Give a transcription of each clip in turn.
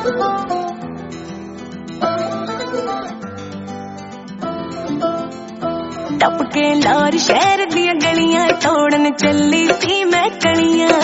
टपके लार शहर दिया गलियां तोड़न चली सी मैं कलियां।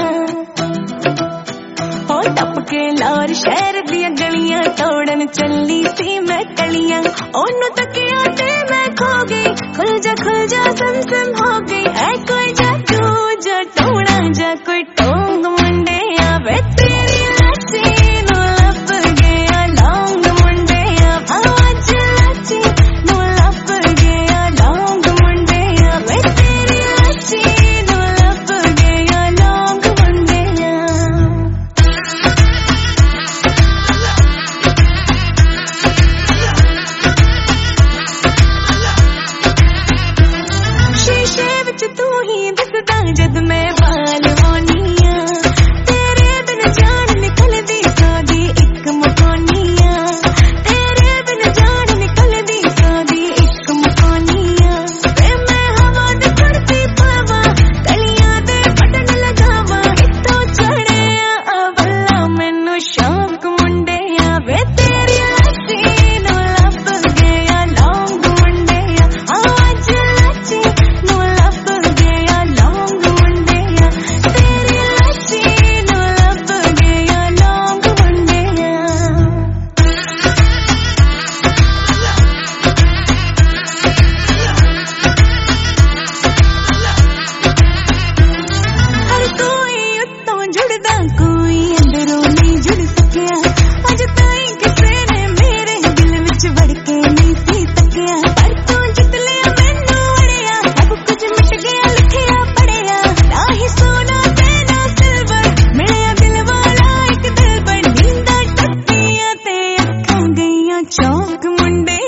ओ टपके लार शहर दिया गलियां तोड़न चली सी मैं कलियां। ओनू तकिया ते मैं खो गई, खुल जा सम हो गई। ऐ कोई जादू जा टूणा जा कोई टोंग मुंडे आवे तेरी लाची नू लब गया लौंग मुंडे आवाज लाची नू लब गया लौंग मुंडे आवे तेरी लाची नू लब गया लौंग मुंडे। शीशे विच तू ही दिसदा जद मैं वाल होनिया, तेरे बिन जान निकलदी सादी इक मकानिया। तेरे बिन जान निकलदी सादी इक मकानिया। ते मैं हवा दे करती पावा गलियां दे बटन लगावा। इत्थों चढ़े अवला मैनू शौक मुंडे आवे तेरी लाची नू लब गया लौंग मुंडे आवाज लाची नू लब गया लौंग मुंडे तेरी लाची नू लब गया लौंग मुंडे। हर कोई उत्तों जुड़दा कोई अंदरों नहीं जुड़ सकिया। अज ताई किसे ने मेरे दिल विच वड़ के नहीं सी तकिया। पर तू जित लिया मैनू अड़िया, सब कुछ मिट गया लिखिया पढ़िया। ना ही सोना ते ना सिल्वर मिलिया दिल वाला एक दिल पर। नींदां टुटियां ते अखां गईयां चौक मुंडे